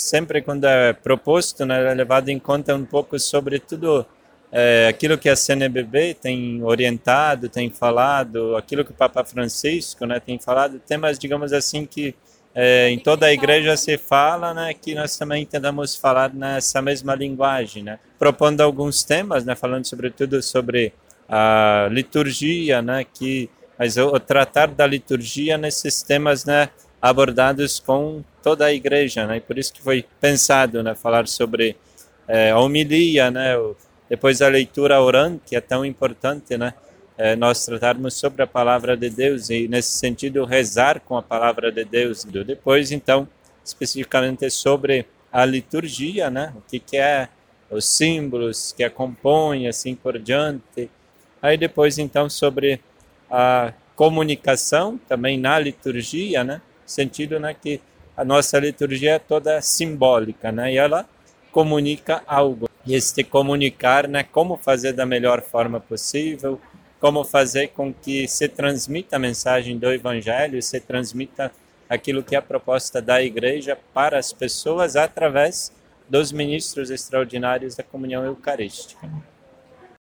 sempre quando é proposto, né, é levado em conta um pouco sobre tudo aquilo que a CNBB tem orientado, tem falado, aquilo que o Papa Francisco, né, tem falado, temas, digamos assim, que em toda a igreja se fala, né, que nós também tentamos falar nessa mesma linguagem, né, propondo alguns temas, né, falando sobretudo sobre a liturgia, né, mas o tratar da liturgia nesses temas, né, abordados com toda a igreja, né, e por isso que foi pensado, né, falar sobre a homilia, né, depois a leitura orante, que é tão importante, né, nós tratarmos sobre a palavra de Deus e, nesse sentido, rezar com a palavra de Deus. Depois, então, especificamente sobre a liturgia, né, o que é os símbolos que a compõem, assim por diante. Aí depois, então, sobre a comunicação, também na liturgia, né, no sentido, né, que a nossa liturgia é toda simbólica, né, e ela comunica algo. E este comunicar, né, como fazer da melhor forma possível, como fazer com que se transmita a mensagem do Evangelho, se transmita aquilo que é a proposta da Igreja para as pessoas através dos ministros extraordinários da comunhão eucarística.